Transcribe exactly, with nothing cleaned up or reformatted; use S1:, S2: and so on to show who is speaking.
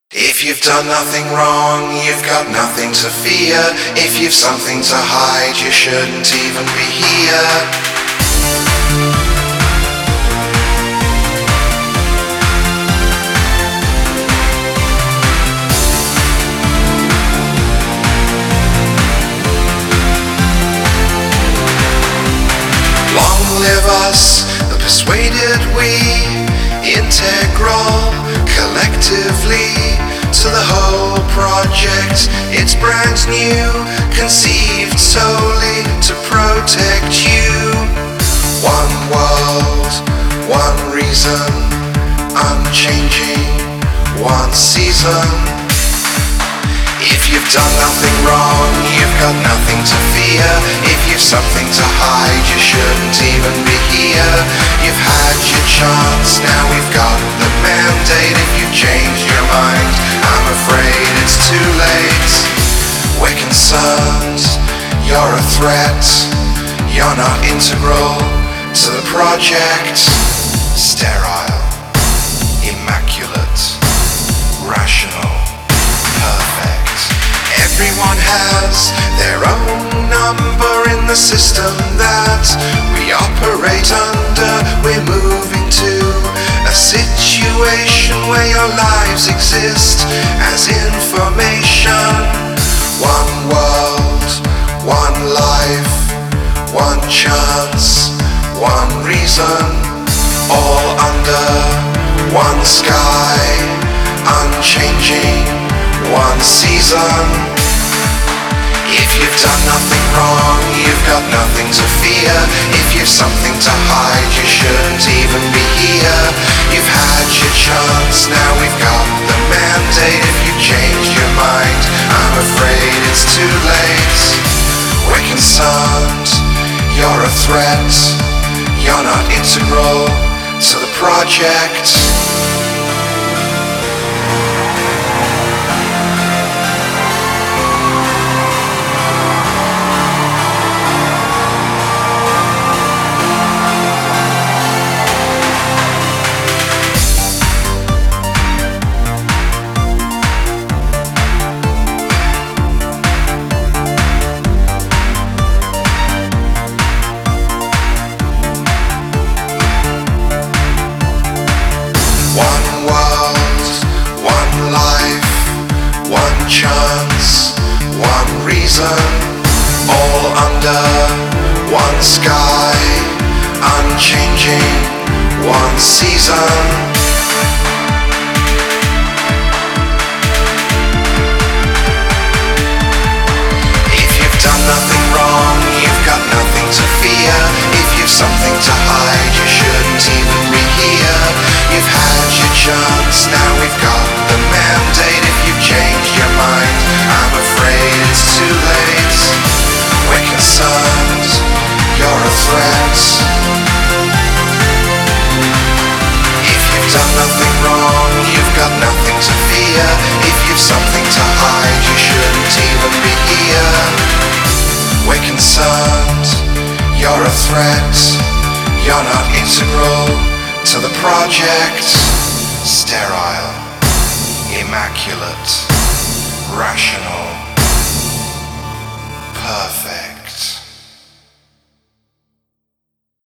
S1: If you've done nothing wrong, you've got nothing to fear. If you've something to hide, you shouldn't even be here. Long live us, the persuaded we, integral, collectively, to the whole project. It's brand new, conceived solely to protect you. One world, one reason, unchanging, one season. If you've done nothing wrong, you've got nothing to fear. If you've something to hide, you shouldn't even be here. You've had your chance, now we've got the mandate. If you've changed your mind, I'm afraid it's too late. We're concerned, you're a threat. You're not integral to the project. Sterile, immaculate, rational, perfect. Everyone has their own number in the system that we operate under. We're moving to a situation where your lives exist as information. One world, one life, one chance, one reason, all under one sky, unchanging, one season. If you've done nothing wrong, you've got nothing to fear. If you've something to hide, you shouldn't even be here. You've had your chance, now we've got the mandate. If you've changed your mind, I'm afraid it's too late. We're concerned, you're a threat. You're not integral to the project. One world, one life, one chance, one reason, all under one sky, unchanging, one season. If you've done nothing wrong, you've got nothing to fear. If you've something to hide, you shouldn't even be here. You've had your chance, now we've got the mandate. If you've changed your mind, I'm afraid it's too late. We're concerned, you're a threat. If you've done nothing wrong, you've got nothing to fear. If you've something to hide, you shouldn't even be here. We're concerned, you're a threat. You're not integral to the project. Sterile, immaculate, rational, perfect.